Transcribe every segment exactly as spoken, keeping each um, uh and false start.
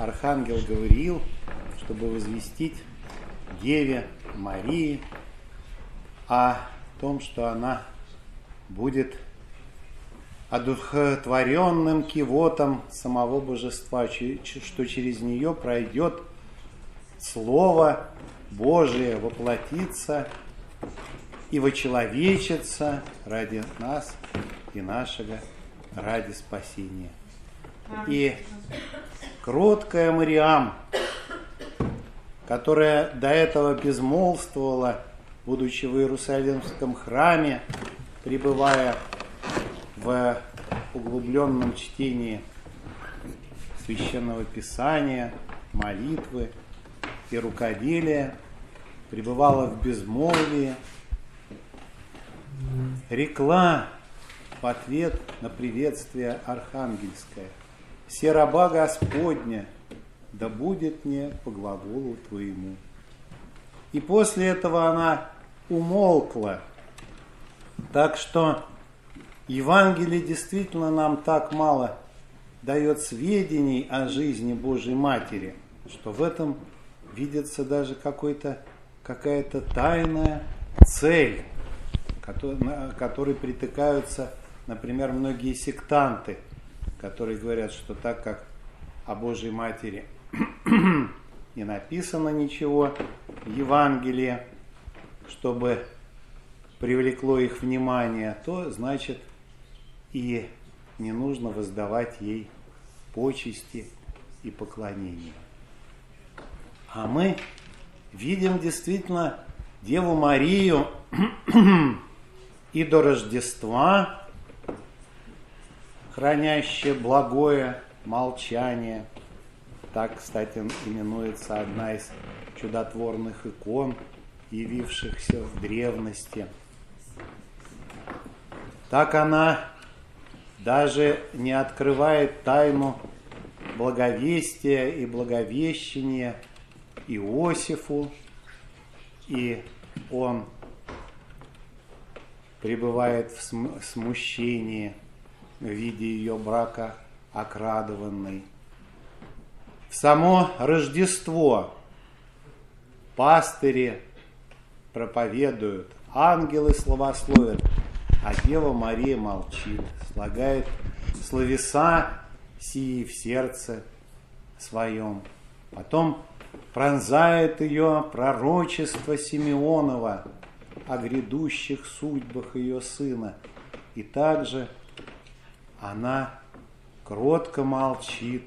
архангел Гавриил, чтобы возвестить Деве Марии о том, что она будет одухотворенным кивотом самого божества, что через нее пройдет Слово Божие, воплотится и вочеловечится ради нас и нашего, ради спасения. И кроткая Мариам, которая до этого безмолвствовала, будучи в Иерусалимском храме, пребывая в углубленном чтении Священного Писания, молитвы и рукоделия, пребывала в безмолвии, рекла в ответ на приветствие архангельское: «Се раба Господня, да будет мне по глаголу Твоему». И после этого она умолкла. Так что Евангелие действительно нам так мало дает сведений о жизни Божьей Матери, что в этом видится даже какой-то, какая-то тайная цель, к которой притыкаются, например, многие сектанты, которые говорят, что так как о Божьей Матери не написано ничего в Евангелии, чтобы привлекло их внимание, то значит и не нужно воздавать ей почести и поклонения. А мы видим действительно Деву Марию и до Рождества, хранящее благое молчание. Так, кстати, именуется одна из чудотворных икон, явившихся в древности. Так она даже не открывает тайну благовестия и благовещения Иосифу, и он пребывает в смущении в виде ее брака окрадованной. В само Рождество пастыри проповедуют, ангелы славословят, а Дева Мария молчит, слагает словеса сии в сердце своем. Потом пронзает ее пророчество Симеонова о грядущих судьбах ее сына. И также она кротко молчит,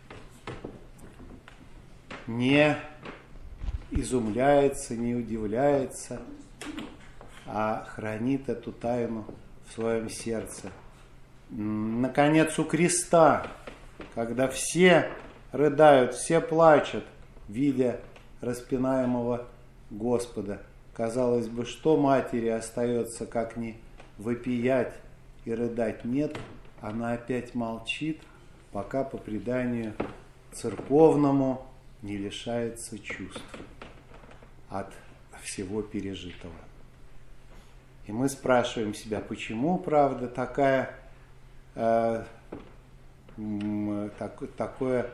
не изумляется, не удивляется, а хранит эту тайну в своем сердце. Наконец, у креста, когда все рыдают, все плачут, видя распинаемого Господа, казалось бы, что матери остается, как не вопиять и рыдать? Нет, она опять молчит, пока по преданию церковному не лишается чувств от всего пережитого. И мы спрашиваем себя, почему, правда, такая, э, так, такое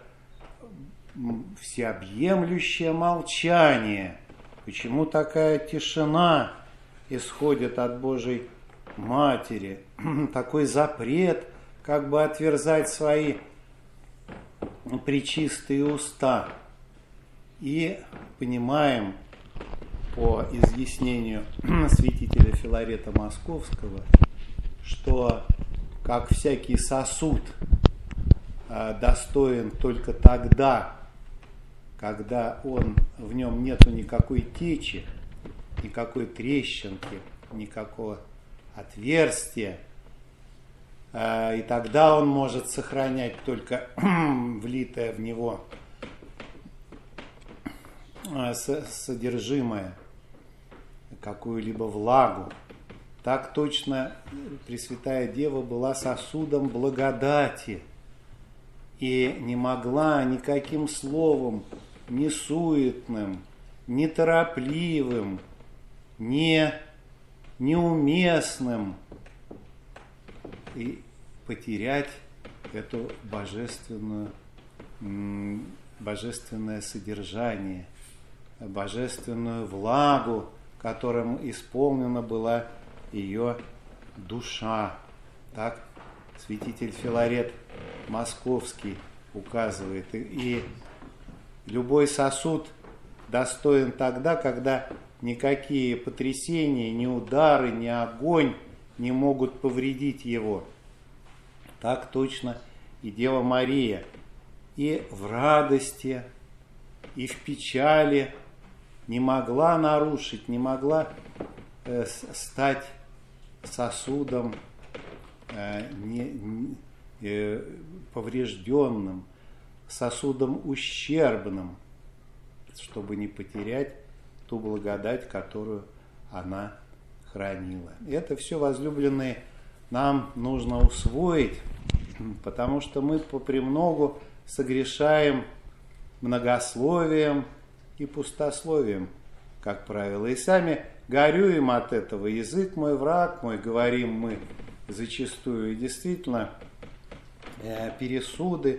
всеобъемлющее молчание, почему такая тишина исходит от Божьей Матери, такой запрет, как бы отверзать свои пречистые уста. И понимаем по изъяснению святителя Филарета Московского, что как всякий сосуд э, достоин только тогда, когда он, в нем нету никакой течи, никакой трещинки, никакого отверстия, э, и тогда он может сохранять только влитое в него э, содержимое, какую-либо влагу. Так точно Пресвятая Дева была сосудом благодати и не могла никаким словом, ни суетным, ни торопливым, ни неуместным и потерять эту божественную божественное содержание, божественную влагу, которым исполнена была ее душа. Так святитель Филарет Московский указывает. И, и любой сосуд достоин тогда, когда никакие потрясения, ни удары, ни огонь не могут повредить его. Так точно и Дева Мария и в радости, и в печали не могла нарушить, не могла э, стать сосудом э, не, не, э, поврежденным, сосудом ущербным, чтобы не потерять ту благодать, которую она хранила. Это все, возлюбленные, нам нужно усвоить, потому что мы попремногу согрешаем многословием и пустословием, как правило, и сами горюем от этого. Язык мой, враг мой, говорим мы зачастую, и действительно э, пересуды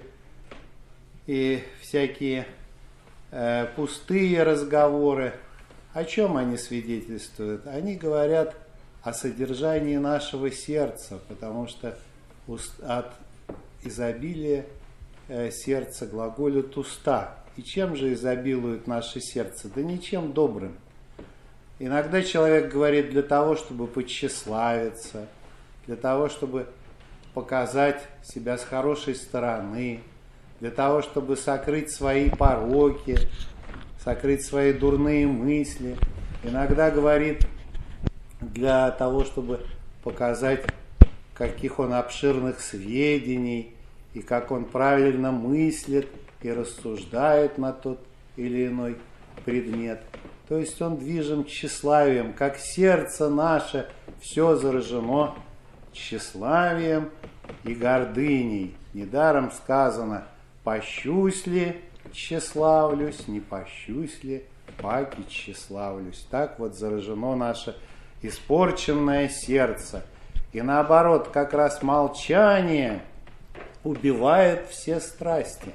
и всякие э, пустые разговоры, о чем они свидетельствуют? Они говорят о содержании нашего сердца, потому что от изобилия э, сердца глаголят уста. И чем же изобилует наше сердце? Да ничем добрым. Иногда человек говорит для того, чтобы подтщеславиться, для того, чтобы показать себя с хорошей стороны, для того, чтобы сокрыть свои пороки, сокрыть свои дурные мысли. Иногда говорит для того, чтобы показать, каких он обширных сведений, и как он правильно мыслит и рассуждает на тот или иной предмет. То есть он движим тщеславием, как сердце наше все заражено тщеславием и гордыней. Недаром сказано: «Пощусь ли, тщеславлюсь, не пощусь ли, паки тщеславлюсь». Так вот заражено наше испорченное сердце. И наоборот, как раз молчание убивает все страсти.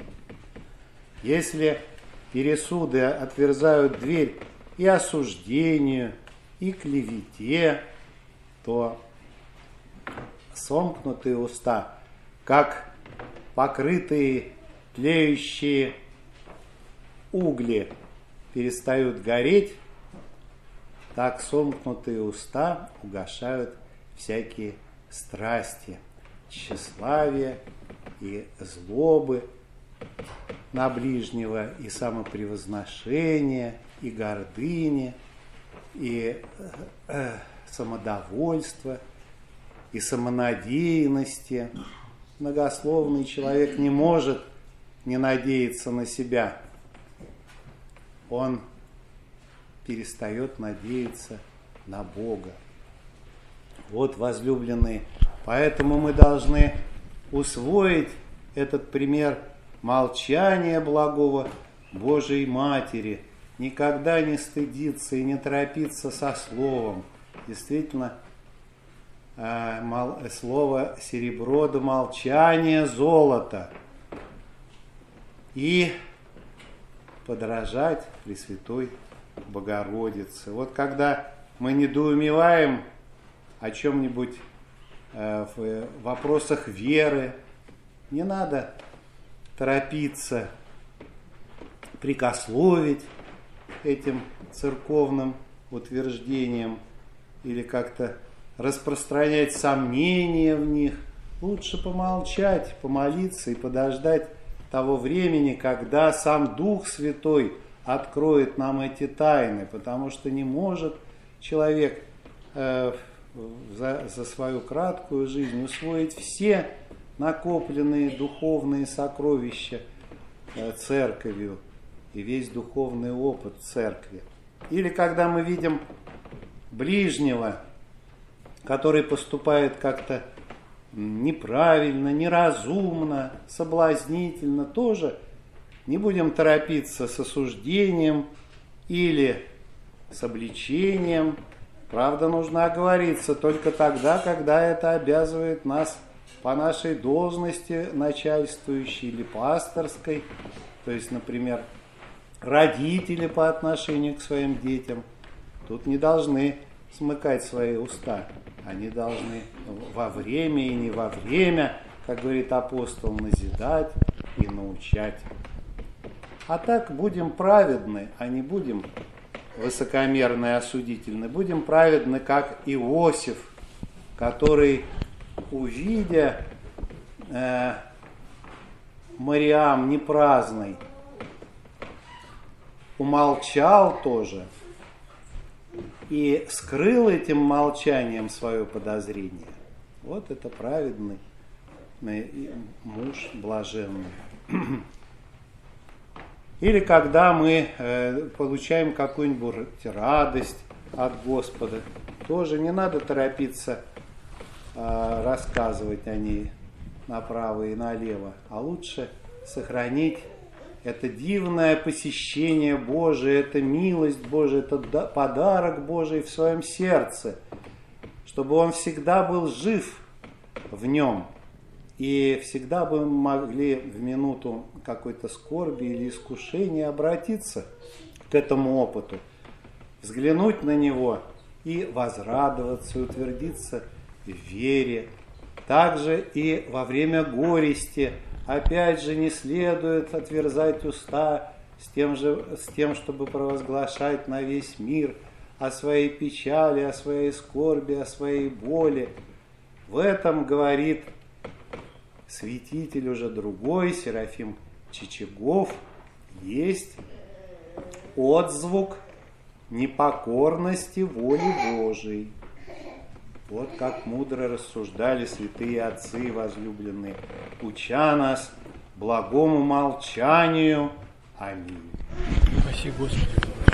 Если пересуды отверзают дверь и осуждению, и клевете, то сомкнутые уста, как покрытые тлеющие угли, перестают гореть, так сомкнутые уста угашают всякие страсти, тщеславие и злобы на ближнего, и самопревозношение, и гордыни, и э, самодовольство, и самонадеянности. Многословный человек не может не надеяться на себя. Он перестает надеяться на Бога. Вот, возлюбленные, поэтому мы должны усвоить этот пример молчания благого Божией Матери, никогда не стыдиться и не торопиться со словом. Действительно, слово серебро до молчания золото. И подражать Пресвятой Богородице. Вот когда мы недоумеваем о чем-нибудь э, в вопросах веры, не надо торопиться прикословить этим церковным утверждениям или как-то распространять сомнения в них. Лучше помолчать, помолиться и подождать того времени, когда сам Дух Святой откроет нам эти тайны, потому что не может человек э, за, за свою краткую жизнь усвоить все накопленные духовные сокровища э, церковью и весь духовный опыт церкви. Или когда мы видим ближнего, который поступает как-то неправильно, неразумно, соблазнительно, тоже не будем торопиться с осуждением или с обличением. Правда, нужно оговориться только тогда, когда это обязывает нас по нашей должности начальствующей или пасторской. То есть, например, родители по отношению к своим детям тут не должны смыкать свои уста. Они должны во время и не во время, как говорит апостол, назидать и научать. А так будем праведны, а не будем высокомерны и осудительны. Будем праведны, как Иосиф, который, увидя э, Мариам непраздной, умолчал тоже и скрыл этим молчанием свое подозрение. Вот это праведный муж блаженный. Или когда мы э, получаем какую-нибудь радость от Господа, тоже не надо торопиться э, рассказывать о ней направо и налево, а лучше сохранить это дивное посещение Божие, это милость Божия, это подарок Божий в своем сердце, чтобы он всегда был жив в нем. И всегда бы мы могли в минуту какой-то скорби или искушения обратиться к этому опыту, взглянуть на него и возрадоваться, утвердиться в вере. Также и во время горести, опять же, не следует отверзать уста с тем, же, с тем, чтобы провозглашать на весь мир о своей печали, о своей скорби, о своей боли. В этом говорит святитель уже другой, Серафим Чичагов, есть отзвук непокорности воли Божией. Вот как мудро рассуждали святые отцы возлюбленные, уча нас благому молчанию. Аминь. Спаси Господи.